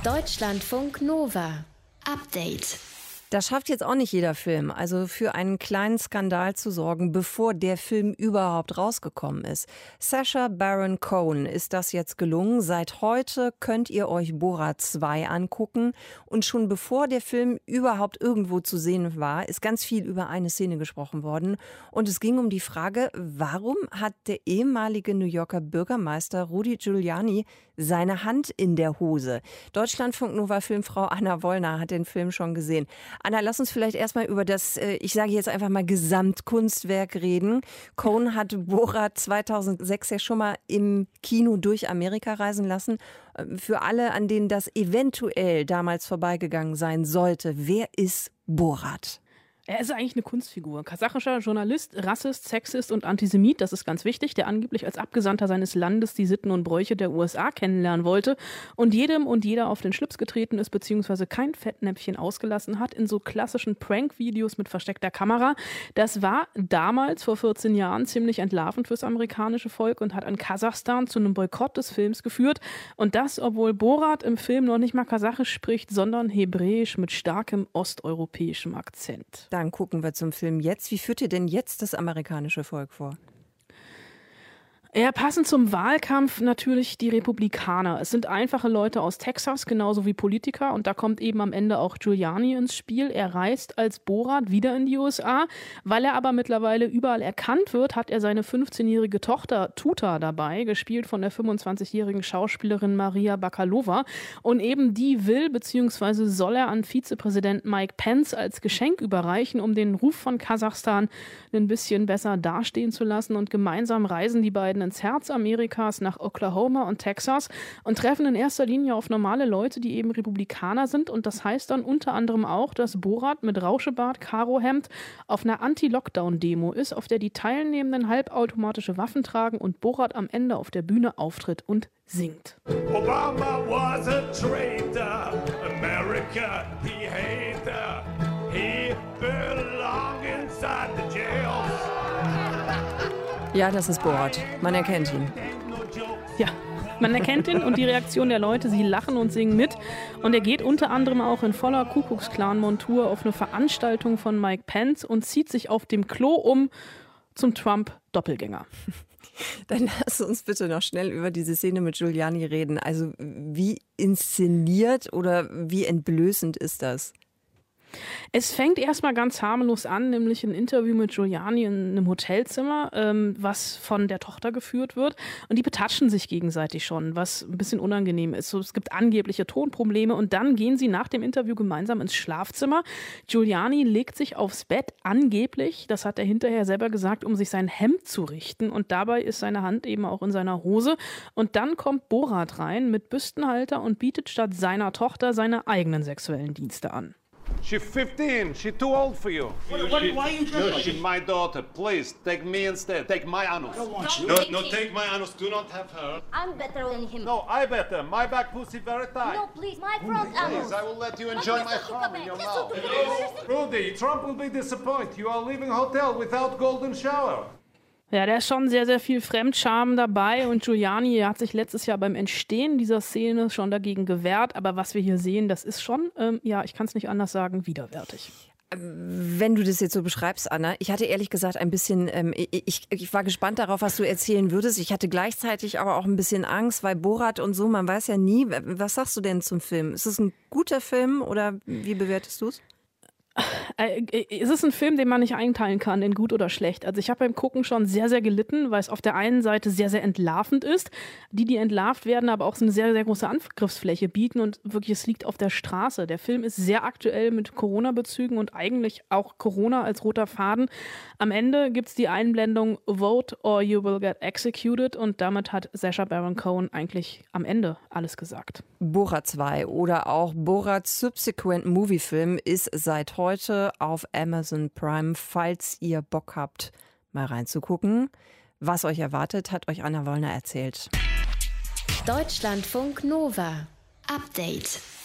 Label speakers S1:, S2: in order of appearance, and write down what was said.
S1: Deutschlandfunk Nova. Update.
S2: Das schafft jetzt auch nicht jeder Film, also für einen kleinen Skandal zu sorgen, bevor der Film überhaupt rausgekommen ist. Sacha Baron Cohen ist das jetzt gelungen. Seit heute könnt ihr euch Borat 2 angucken. Und schon bevor der Film überhaupt irgendwo zu sehen war, ist ganz viel über eine Szene gesprochen worden. Und es ging um die Frage, warum hat der ehemalige New Yorker Bürgermeister Rudy Giuliani seine Hand in der Hose? Deutschlandfunk Nova Filmfrau Anna Wollner hat den Film schon gesehen. Anna, lass uns vielleicht erstmal über das, ich sage jetzt einfach mal Gesamtkunstwerk reden. Cohen hat Borat 2006 ja schon mal im Kino durch Amerika reisen lassen. Für alle, an denen das eventuell damals vorbeigegangen sein sollte, wer ist Borat?
S3: Er ist eigentlich eine Kunstfigur. Kasachischer Journalist, Rassist, Sexist und Antisemit, das ist ganz wichtig, der angeblich als Abgesandter seines Landes die Sitten und Bräuche der USA kennenlernen wollte und jedem und jeder auf den Schlips getreten ist, beziehungsweise kein Fettnäpfchen ausgelassen hat in so klassischen Prank-Videos mit versteckter Kamera. Das war damals, vor 14 Jahren, ziemlich entlarvend fürs amerikanische Volk und hat in Kasachstan zu einem Boykott des Films geführt. Und das, obwohl Borat im Film noch nicht mal Kasachisch spricht, sondern Hebräisch mit starkem osteuropäischem Akzent.
S2: Dann gucken wir zum Film jetzt. Wie führt ihr denn jetzt das amerikanische Volk vor?
S3: Ja, passend zum Wahlkampf natürlich die Republikaner. Es sind einfache Leute aus Texas, genauso wie Politiker. Und da kommt eben am Ende auch Giuliani ins Spiel. Er reist als Borat wieder in die USA. Weil er aber mittlerweile überall erkannt wird, hat er seine 15-jährige Tochter Tuta dabei, gespielt von der 25-jährigen Schauspielerin Maria Bakalova. Und eben die will bzw. soll er an Vizepräsident Mike Pence als Geschenk überreichen, um den Ruf von Kasachstan ein bisschen besser dastehen zu lassen. Und gemeinsam reisen die beiden ins Herz Amerikas nach Oklahoma und Texas und treffen in erster Linie auf normale Leute, die eben Republikaner sind. Und das heißt dann unter anderem auch, dass Borat mit Rauschebart, Karohemd auf einer Anti-Lockdown-Demo ist, auf der die Teilnehmenden halbautomatische Waffen tragen und Borat am Ende auf der Bühne auftritt und singt.
S4: Obama was a traitor, America he hated, he belonged inside the jails.
S2: Ja, das ist Borat. Man erkennt ihn.
S3: Ja, man erkennt ihn und die Reaktion der Leute, sie lachen und singen mit. Und er geht unter anderem auch in voller Ku-Klux-Klan-Montur auf eine Veranstaltung von Mike Pence und zieht sich auf dem Klo um zum Trump-Doppelgänger.
S2: Dann lass uns bitte noch schnell über diese Szene mit Giuliani reden. Also wie inszeniert oder wie entblößend ist das?
S3: Es fängt erstmal ganz harmlos an, nämlich ein Interview mit Giuliani in einem Hotelzimmer, was von der Tochter geführt wird. Und die betatschen sich gegenseitig schon, was ein bisschen unangenehm ist. So, es gibt angebliche Tonprobleme und dann gehen sie nach dem Interview gemeinsam ins Schlafzimmer. Giuliani legt sich aufs Bett, angeblich, das hat er hinterher selber gesagt, um sich sein Hemd zu richten. Und dabei ist seine Hand eben auch in seiner Hose. Und dann kommt Borat rein mit Büstenhalter und bietet statt seiner Tochter seine eigenen sexuellen Dienste an.
S4: She's 15. She's too old for you.
S5: Why are you dressed like
S4: She's my daughter. Please, take me instead. Take my anus.
S5: I don't want you.
S4: No, take my anus. Do not have her.
S6: I'm better than him.
S4: No, I better. My back pussy very tight.
S6: No, please, my front anus.
S4: Please, I will let you enjoy my thumb in your mouth. Rudy, Trump will be disappointed. You are leaving hotel without golden shower.
S3: Ja, da ist schon sehr, sehr viel Fremdscham dabei und Giuliani hat sich letztes Jahr beim Entstehen dieser Szene schon dagegen gewehrt, aber was wir hier sehen, das ist schon, ich kann es nicht anders sagen, widerwärtig.
S2: Wenn du das jetzt so beschreibst, Anna, ich hatte ehrlich gesagt ein bisschen, ich war gespannt darauf, was du erzählen würdest. Ich hatte gleichzeitig aber auch ein bisschen Angst, weil Borat und so, man weiß ja nie. Was sagst du denn zum Film? Ist es ein guter Film oder wie bewertest du es?
S3: Es ist ein Film, den man nicht einteilen kann in gut oder schlecht. Also ich habe beim Gucken schon sehr, sehr gelitten, weil es auf der einen Seite sehr, sehr entlarvend ist. Die entlarvt werden, aber auch so eine sehr, sehr große Angriffsfläche bieten und wirklich, es liegt auf der Straße. Der Film ist sehr aktuell mit Corona-Bezügen und eigentlich auch Corona als roter Faden. Am Ende gibt es die Einblendung Vote or you will get executed und damit hat Sacha Baron Cohen eigentlich am Ende alles gesagt.
S2: Borat 2 oder auch Borat Subsequent Movie Film ist seit heute auf Amazon Prime, falls ihr Bock habt, mal reinzugucken. Was euch erwartet, hat euch Anna Wollner erzählt.
S1: Deutschlandfunk Nova. Update.